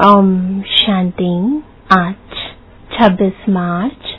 ओम शांति। आज 26 मार्च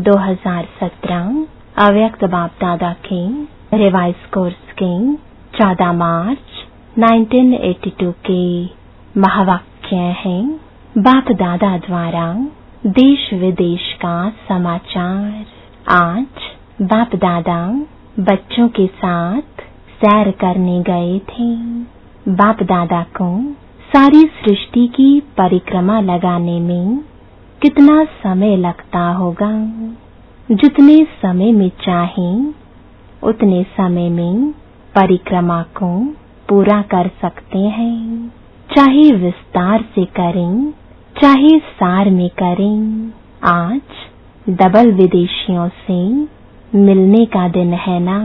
2017 अव्यक्त बाप दादा के रिवाइज कोर्स के 14 मार्च 1982 के महावाक्य हैं। बाप दादा द्वारा देश विदेश का समाचार। आज बाप दादा बच्चों के साथ सैर करने गए थे। बाप दादा को सारी सृष्टि की परिक्रमा लगाने में कितना समय लगता होगा। जितने समय में चाहें उतने समय में परिक्रमा को पूरा कर सकते हैं। चाहे विस्तार से करें, चाहे सार में करें। आज डबल विदेशियों से मिलने का दिन है ना,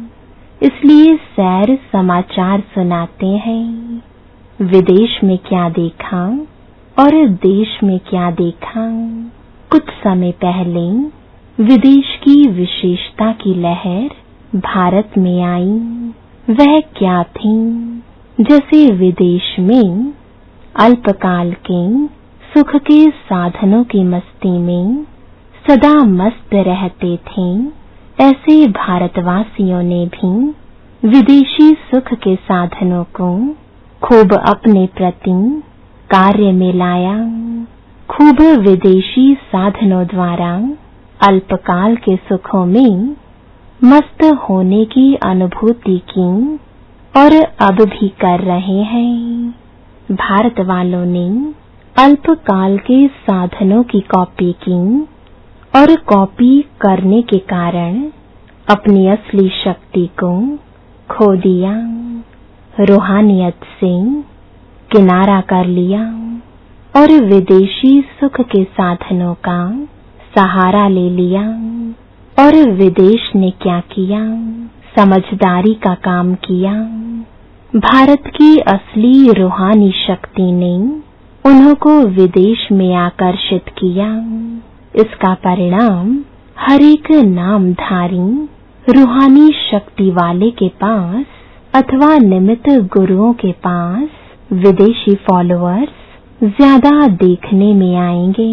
इसलिए सैर समाचार सुनाते हैं। विदेश में क्या देखा और देश में क्या देखा। कुछ समय पहले विदेश की विशेषता की लहर भारत में आई। वह क्या थी? जैसे विदेश में अल्पकाल के सुख के साधनों की मस्ती में सदा मस्त रहते थे, ऐसे भारतवासियों ने भी विदेशी सुख के साधनों को खूब अपने प्रति कार्य में लाया। खूब विदेशी साधनों द्वारा अल्पकाल के सुखों में मस्त होने की अनुभूति की और अब भी कर रहे हैं। भारत वालों ने अल्पकाल के साधनों की कॉपी की और कॉपी करने के कारण अपनी असली शक्ति को खो दिया। रूहानियत से किनारा कर लिया और विदेशी सुख के साधनों का सहारा ले लिया। और विदेश ने क्या किया? समझदारी का काम किया। भारत की असली रूहानी शक्ति ने उन्हों को विदेश में आकर्षित किया। इसका परिणाम हर एक नामधारी रूहानी शक्ति वाले के पास अथवा निमित्त गुरुओं के पास विदेशी फॉलोअर्स ज्यादा देखने में आएंगे।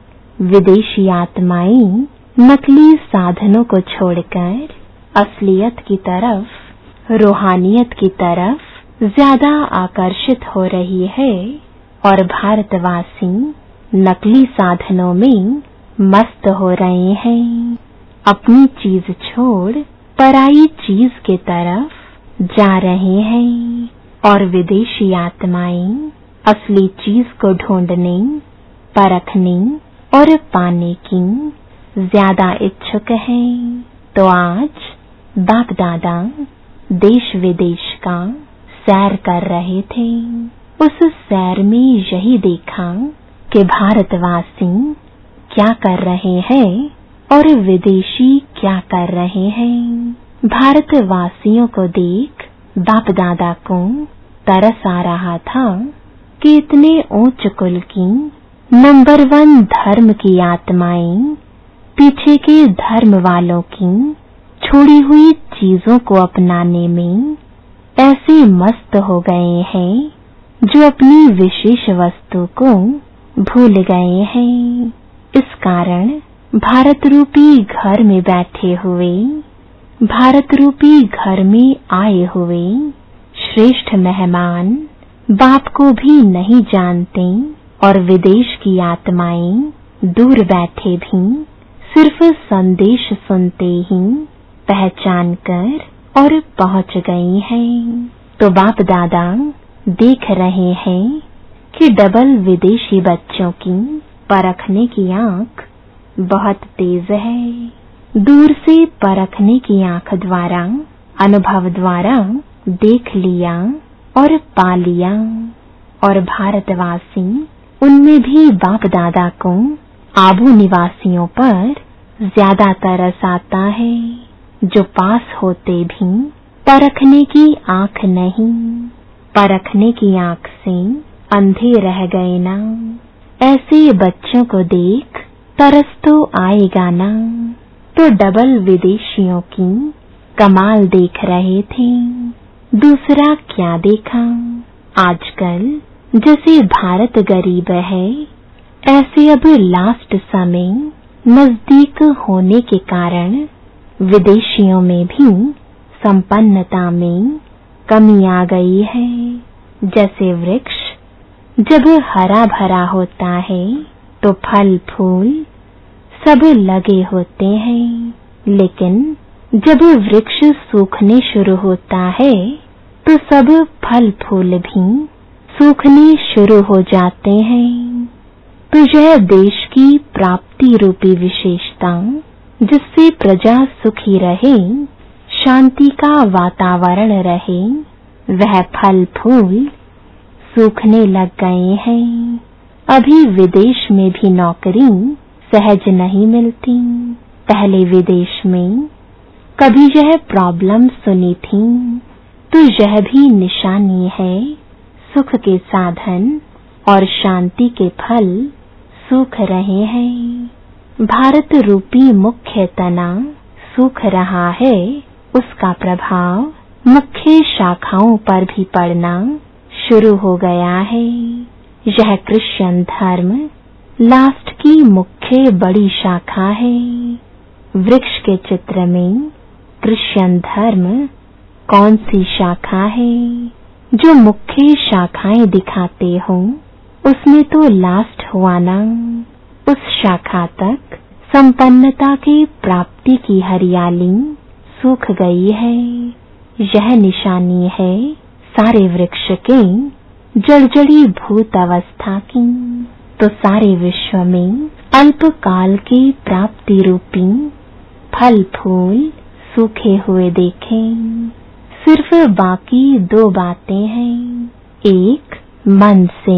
विदेशी आत्माएं नकली साधनों को छोड़कर असलियत की तरफ, रूहानियत की तरफ ज्यादा आकर्षित हो रही है और भारतवासी नकली साधनों में मस्त हो रहे हैं। अपनी चीज छोड़ पराई चीज के तरफ जा रहे हैं और विदेशी आत्माएं असली चीज को ढूंढने, परखने और पाने की ज्यादा इच्छुक हैं। तो आज बाप दादा देश विदेश का सैर कर रहे थे। उस सैर में यही देखा कि भारतवासी क्या कर रहे हैं और विदेशी क्या कर रहे हैं। भारतवासियों को देख बाप दादा को तरस आ रहा था कि इतने ऊंच कुल की नंबर 1 धर्म की आत्माएं पीछे के धर्म वालों की छोड़ी हुई चीजों को अपनाने में ऐसे मस्त हो गए हैं जो अपनी विशेष वस्तु को भूल गए हैं। इस कारण भारत रूपी घर में बैठे हुए, भारत रूपी घर में आए हुए श्रेष्ठ मेहमान बाप को भी नहीं जानते और विदेश की आत्माएं दूर बैठे भी सिर्फ संदेश सुनते ही पहचान कर और पहुंच गई हैं। तो बाप दादा देख रहे हैं कि डबल विदेशी बच्चों की परखने की आंख बहुत तेज है। दूर से परखने की आंख द्वारा, अनुभव द्वारा देख लिया और पा लिया। और भारतवासी उनमें भी बाप दादा को आबू निवासियों पर ज्यादा तरस आता है, जो पास होते भी परखने की आंख नहीं, परखने की आंख से अंधे रह गए ना। ऐसे बच्चों को देख तरस तो आएगा ना। तो डबल विदेशियों की कमाल देख रहे थे। दूसरा क्या देखा? आजकल जैसे भारत गरीब है, ऐसे अब लास्ट समय नजदीक होने के कारण विदेशियों में भी संपन्नता में कमी आ गई है। जैसे वृक्ष जब हरा भरा होता है तो फल फूल सब लगे होते हैं, लेकिन जब वृक्ष सूखने शुरू होता है तो सब फल फूल भी सूखने शुरू हो जाते हैं। तो यह देश की प्राप्ति रूपी विशेषता, जिससे प्रजा सुखी रहे, शांति का वातावरण रहे, वह फल फूल सूखने लग गए हैं। अभी विदेश में भी नौकरी सहज नहीं मिलती। पहले विदेश में कभी यह प्रॉब्लम सुनी थी तो यह भी निशानी है सुख के साधन और शांति के फल सूख रहे हैं। भारत रूपी मुख्य तना सूख रहा है, उसका प्रभाव मुख्य शाखाओं पर भी पड़ना शुरू हो गया है। यह क्रिश्चियन धर्म लास्ट की मुख्य बड़ी शाखा है। वृक्ष के चित्र में क्रिश्चियन धर्म कौन सी शाखा है? जो मुख्य शाखाएं दिखाते हो उसमें तो लास्ट हुआ ना। उस शाखा तक संपन्नता की प्राप्ति की हरियाली सूख गई है। यह निशानी है सारे वृक्ष के जर्जरी भूत अवस्था की। तो सारे विश्व में अल्पकाल की प्राप्ति रूपी फल फूल सूखे हुए देखें। सिर्फ बाकी दो बातें हैं, एक मन से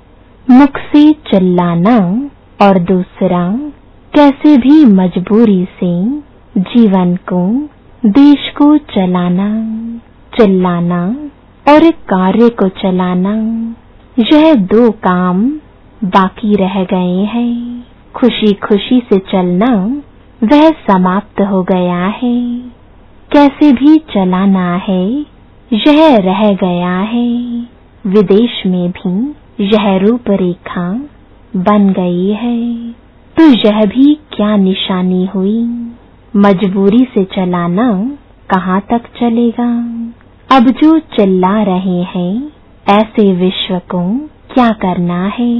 मुख से चिल्लाना और दूसरा कैसे भी मजबूरी से जीवन को देश को चलाना। चिल्लाना और कार्य को चलाना, यह दो काम बाकी रह गए हैं। खुशी खुशी से चलना वह समाप्त हो गया है। कैसे भी चलाना है यह रह गया है। विदेश में भी यह रूपरेखा बन गई है। तो यह भी क्या निशानी हुई? मजबूरी से चलाना कहाँ तक चलेगा? अब जो चिल्ला रहे हैं ऐसे विश्व को क्या करना है?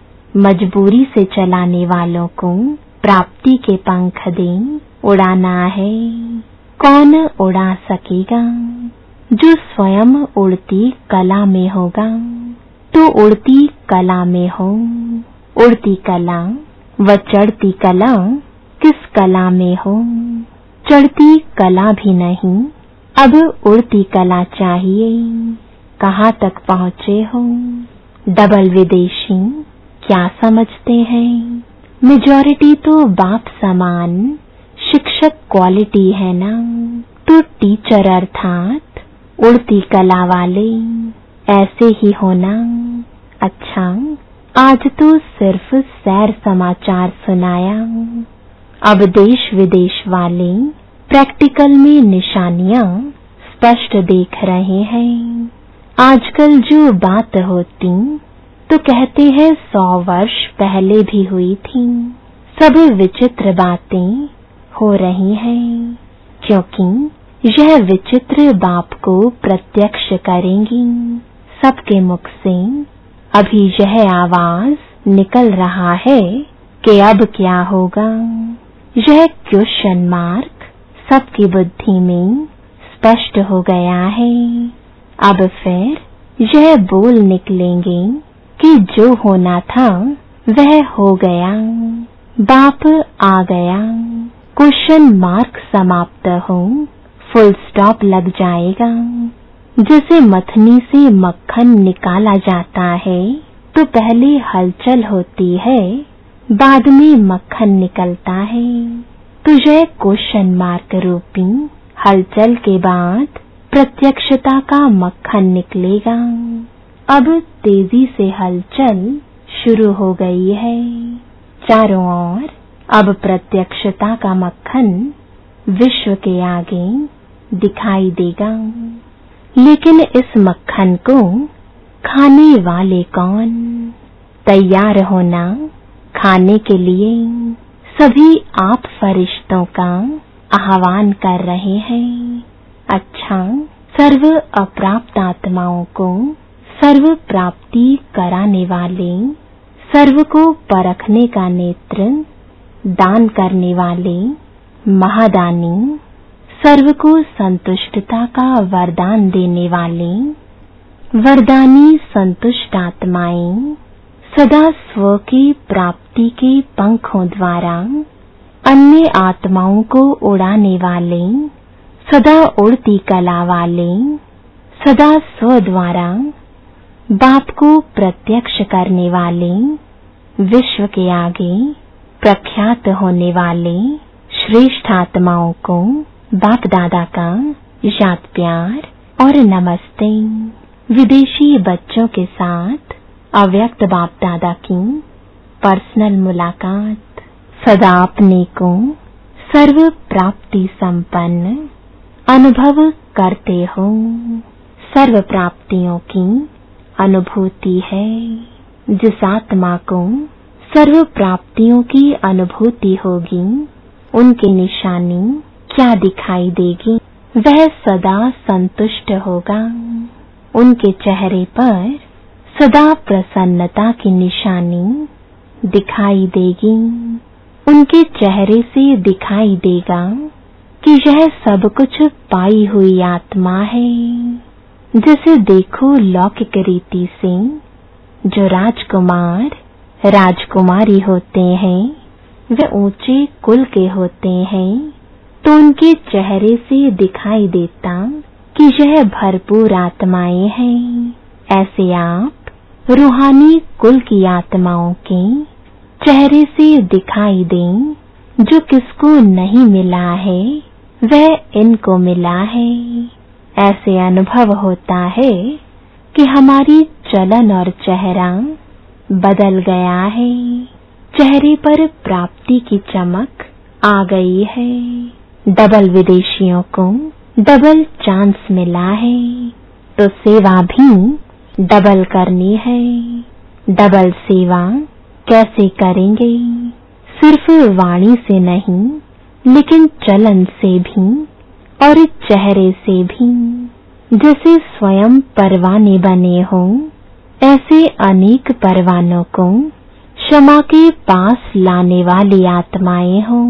मजबूरी से चलाने वालों को प्राप्ति के पंख दें, उड़ाना है। कौन उड़ा सकेगा? जो स्वयं उड़ती कला में होगा। तो उड़ती कला में हो। उड़ती कला व चढ़ती कला किस कला में हो? चढ़ती कला भी नहीं, अब उड़ती कला चाहिए। कहाँ तक पहुँचे हो? डबल विदेशी क्या समझते हैं? मेजॉरिटी तो बाप समान शिक्षक क्वालिटी है ना। तो टीचर अर्थात उड़ती कला वाले ऐसे ही होना। अच्छा, आज तो सिर्फ सैर समाचार सुनाया। अब देश विदेश वाले प्रैक्टिकल में निशानियां स्पष्ट देख रहे हैं। आजकल जो बात होती तो कहते हैं 100 वर्ष पहले भी हुई थी। सब विचित्र बातें हो रही हैं, क्योंकि यह विचित्र बाप को प्रत्यक्ष करेंगी। सबके मुख से अभी यह आवाज निकल रहा है कि अब क्या होगा। यह क्वेश्चन मार्क सबकी बुद्धि में स्पष्ट हो गया है। अब फिर यह बोल निकलेंगे कि जो होना था वह हो गया, बाप आ गया। क्वेश्चन मार्क समाप्त हो, फुल स्टॉप लग जाएगा। जैसे मथनी से मक्खन निकाला जाता है तो पहले हलचल होती है, बाद में मक्खन निकलता है। तो यह क्वेश्चन मार्क रूपी हलचल के बाद प्रत्यक्षता का मक्खन निकलेगा। अब तेजी से हलचल शुरू हो गई है चारों ओर। अब प्रत्यक्षता का मक्खन विश्व के आगे दिखाई देगा। लेकिन इस मक्खन को खाने वाले कौन? तैयार होना खाने के लिए सभी आप फरिश्तों का आह्वान कर रहे हैं। अच्छा, सर्व अप्राप्त आत्माओं को सर्व प्राप्ति कराने वाले, सर्व को परखने का नेत्र दान करने वाले महादानी, सर्व को संतुष्टता का वरदान देने वाले वरदानी संतुष्ट आत्माएं सदा स्व की प्राप्ति के पंखों द्वारा अन्य आत्माओं को उड़ाने वाले, सदा उड़ती कला वाले, सदा स्व द्वारा बाप को प्रत्यक्ष करने वाले, विश्व के आगे प्रख्यात होने वाले श्रेष्ठ आत्माओं को बाप दादा का याद प्यार और नमस्ते। विदेशी बच्चों के साथ अव्यक्त बाप दादा की पर्सनल मुलाकात। सदा अपने को सर्व प्राप्ति संपन्न अनुभव करते हो। सर्व प्राप्तियों की अनुभूति है। जिस आत्मा को सर्व प्राप्तियों की अनुभूति होगी, उनकी निशानी क्या दिखाई देगी? वह सदा संतुष्ट होगा। उनके चेहरे पर सदा प्रसन्नता की निशानी दिखाई देगी। उनके चेहरे से दिखाई देगा कि यह सब कुछ पाई हुई आत्मा है। जैसे देखो लौकिक रीति से जो राजकुमार राजकुमारी होते हैं, वे ऊंचे कुल के होते हैं, तो उनके चेहरे से दिखाई देता कि यह भरपूर आत्माएं हैं। ऐसे आप रूहानी कुल की आत्माओं के चेहरे से दिखाई दें। जो किसको नहीं मिला है, वह इनको मिला है। ऐसे अनुभव होता है कि हमारी चलन और चेहरा बदल गया है। चेहरे पर प्राप्ति की चमक आ गई है। डबल विदेशियों को डबल चांस मिला है, तो सेवा भी डबल करनी है। डबल सेवा कैसे करेंगे? सिर्फ वाणी से नहीं, लेकिन चलन से भी और चेहरे से भी। जैसे स्वयं परवाने बने हों, ऐसे अनेक परवानों को क्षमा के पास लाने वाली आत्माएं हों,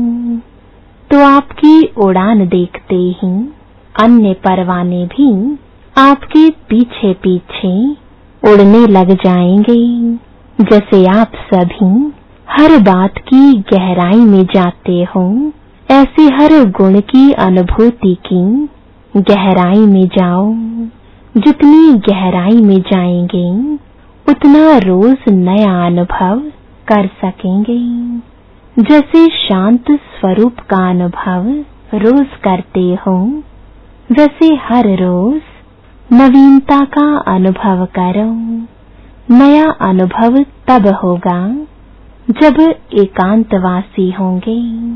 तो आपकी उड़ान देखते ही अन्य परवाने भी आपके पीछे पीछे उड़ने लग जाएंगे। जैसे आप सभी हर बात की गहराई में जाते हो, ऐसे हर गुण की अनुभूति की गहराई में जाओ। जितनी गहराई में जाएंगे, उतना रोज नया अनुभव कर सकेंगे। जैसे शांत स्वरूप का अनुभव रोज करते हो, वैसे हर रोज नवीनता का अनुभव करो। नया अनुभव तब होगा जब एकांतवासी होंगे।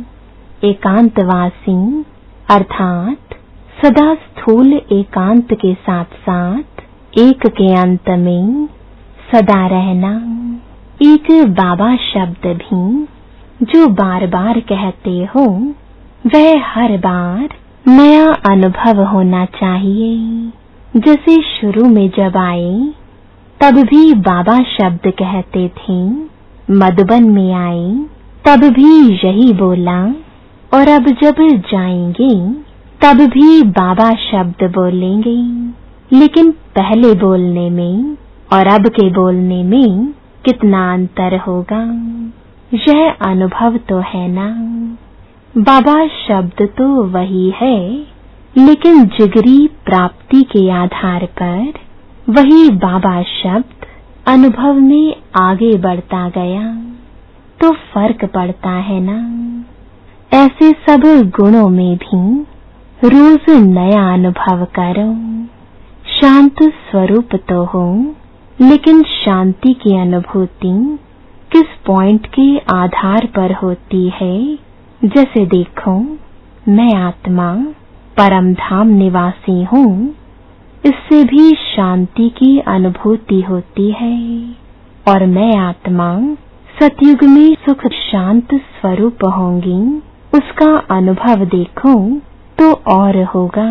एकांतवासी अर्थात सदा स्थूल एकांत के साथ साथ एक के अंत में सदा रहना। एक बाबा शब्द भी जो बार बार कहते हो, वह हर बार नया अनुभव होना चाहिए। जैसे शुरू में जब आए तब भी बाबा शब्द कहते थे, मधुबन में आए तब भी यही बोला, और अब जब जाएंगे तब भी बाबा शब्द बोलेंगे। लेकिन पहले बोलने में और अब के बोलने में कितना अंतर होगा? यह अनुभव तो है ना। बाबा शब्द तो वही है, लेकिन जिगरी प्राप्ति के आधार पर वही बाबा शब्द अनुभव में आगे बढ़ता गया, तो फर्क पड़ता है ना। ऐसे सब गुणों में भी रोज नया अनुभव करो। शांत स्वरूप तो हो, लेकिन शांति की अनुभूति किस पॉइंट के आधार पर होती है? जैसे देखो, मैं आत्मा परम धाम निवासी हूँ, इससे भी शांति की अनुभूति होती है। और मैं आत्मा सतयुग में सुख शांत स्वरूप होंगी, उसका अनुभव देखो तो और होगा।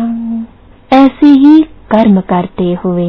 ऐसे ही कर्म करते हुए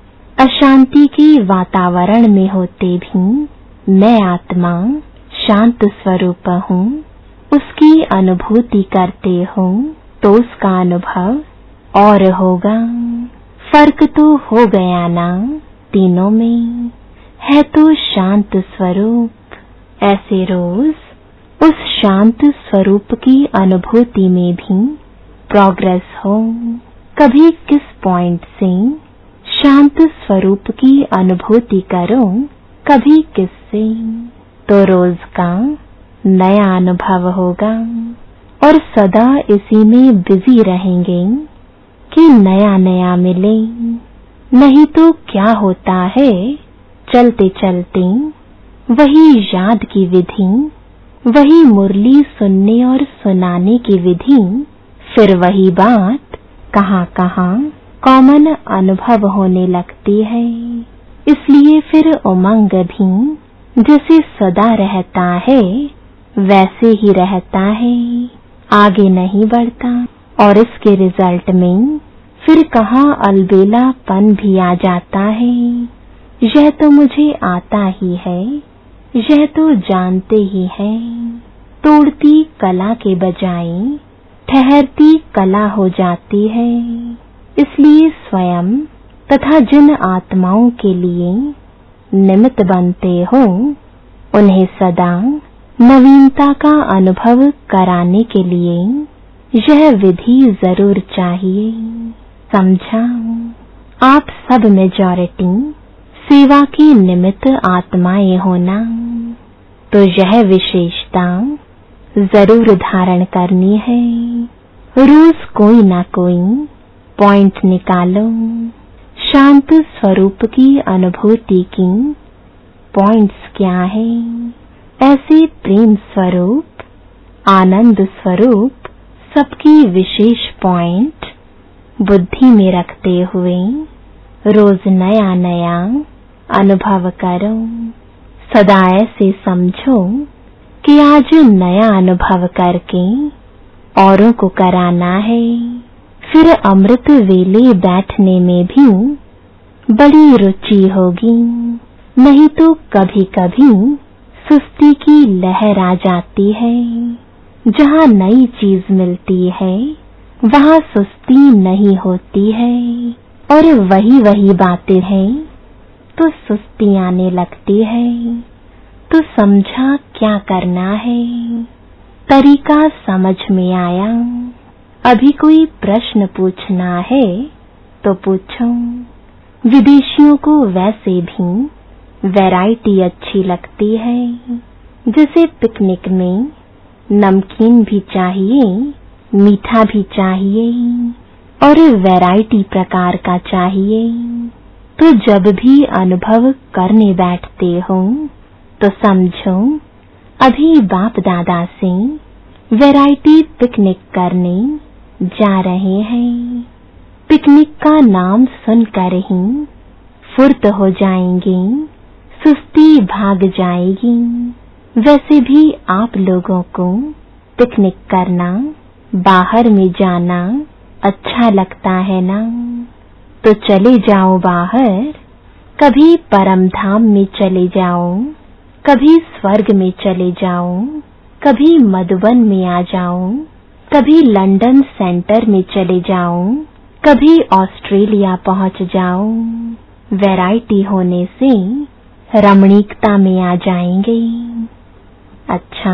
अशांति के वातावरण में होते भी मैं आत्मा शांत स्वरूप हूँ, उसकी अनुभूति करते हो तो उसका अनुभव और होगा। फर्क तो हो गया ना, तीनों में है तो शांत स्वरूप। ऐसे रोज उस शांत स्वरूप की अनुभूति में भी प्रोग्रेस हो। कभी किस पॉइंट से शांत स्वरूप की अनुभूति करो, कभी किससे, तो रोज का नया अनुभव होगा और सदा इसी में बिजी रहेंगे कि नया नया मिले। नहीं तो क्या होता है, चलते चलते वही याद की विधि, वही मुरली सुनने और सुनाने की विधि, फिर वही बात कहाँ कहाँ कॉमन अनुभव होने लगती है। इसलिए फिर उमंग भी जैसे सदा रहता है वैसे ही रहता है, आगे नहीं बढ़ता। और इसके रिजल्ट में फिर कहाँ अलबेलापन भी आ जाता है। यह तो मुझे आता ही है, यह तो जानते ही हैं। तोड़ती कला के बजाय ठहरती कला हो जाती है। इसलिए स्वयं तथा जिन आत्माओं के लिए निमित्त बनते हो, उन्हें सदा नवीनता का अनुभव कराने के लिए यह विधि जरूर चाहिए। समझा? आप सब मेजॉरिटी सेवा की निमित्त आत्माएं होना, तो यह विशेषता जरूर धारण करनी है। रोज कोई ना कोई पॉइंट निकालो। शांत स्वरूप की अनुभूति की पॉइंट्स क्या है? ऐसे प्रेम स्वरूप, आनंद स्वरूप सबकी विशेष पॉइंट बुद्धि में रखते हुए रोज नया नया अनुभव करो। सदा ऐसे समझो कि आज नया अनुभव करके औरों को कराना है। फिर अमृत वेले बैठने में भी बड़ी रुचि होगी। नहीं तो कभी कभी सुस्ती की लहर आ जाती है। जहाँ नई चीज मिलती है वहाँ सुस्ती नहीं होती है, और वही वही बातें हैं तो सुस्ती आने लगती है। तो समझा क्या करना है, तरीका समझ में आया। अभी कोई प्रश्न पूछना है तो पूछो। विदेशियों को वैसे भी वैरायटी अच्छी लगती है। जैसे पिकनिक में नमकीन भी चाहिए, मीठा भी चाहिए और वैरायटी प्रकार का चाहिए। तो जब भी अनुभव करने बैठते हो तो समझो अभी बाप दादा से वैरायटी पिकनिक करने जा रहे हैं। पिकनिक का नाम सुनकर ही फुर्त हो जाएंगे, सुस्ती भाग जाएगी। वैसे भी आप लोगों को पिकनिक करना, बाहर में जाना अच्छा लगता है ना? तो चले जाओ बाहर। कभी परम धाम में चले जाओ, कभी स्वर्ग में चले जाओ, कभी मधुबन में आ जाओ, कभी लंदन सेंटर में चले जाओ, कभी ऑस्ट्रेलिया पहुंच जाओ। वैरायटी होने से रमणीकता में आ जाएंगे। अच्छा,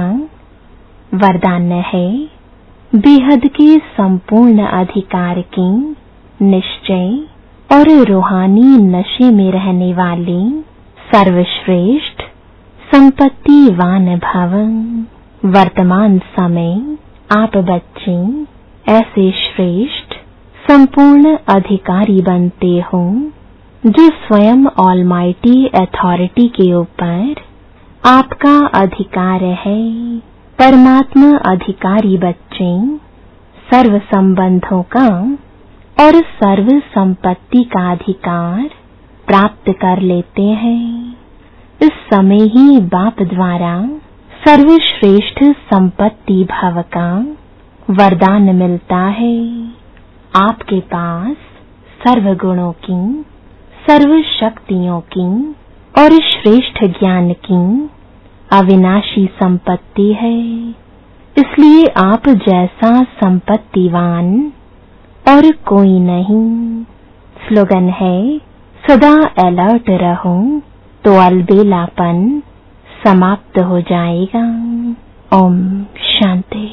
वरदान है बेहद के संपूर्ण अधिकार की निश्चय और रूहानी नशे में रहने वाले सर्वश्रेष्ठ संपत्तिवान भव। वर्तमान समय आप बच्चे ऐसे श्रेष्ठ संपूर्ण अधिकारी बनते हो जो स्वयं ऑलमाइटी अथॉरिटी के ऊपर आपका अधिकार है। परमात्मा अधिकारी बच्चे सर्व संबंधों का और सर्व संपत्ति का अधिकार प्राप्त कर लेते हैं। इस समय ही बाप द्वारा सर्वश्रेष्ठ संपत्ति भव का वरदान मिलता है। आपके पास सर्व गुणों की, सर्व शक्तियों की और श्रेष्ठ ज्ञान की अविनाशी संपत्ति है। इसलिए आप जैसा संपत्तिवान और कोई नहीं। स्लोगन है, सदा अलर्ट रहो तो अलबेलापन समाप्त हो जाएगा। ओम शांति।